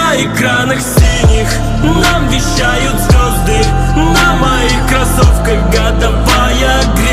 На экранах синих нам вещают звезды, на моих кроссовках годовая грязь.